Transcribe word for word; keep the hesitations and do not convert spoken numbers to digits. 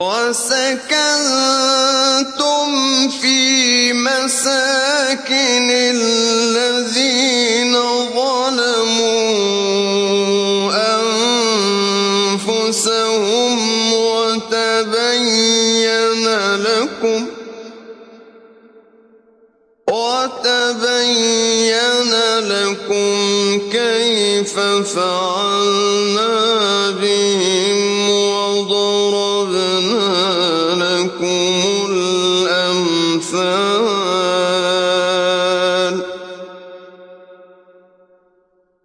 وَسَكَنتُمْ فِي مَسَاكِنِ الَّذِينَ ظَلَمُوا أَنفُسَهُمْ وَتَبَيَّنَ لَكُمْ وَتَبَيَّنَ لَكُمْ كَيْفَ فَعَلْنَا بِهِمْ وَضَرَبْنَا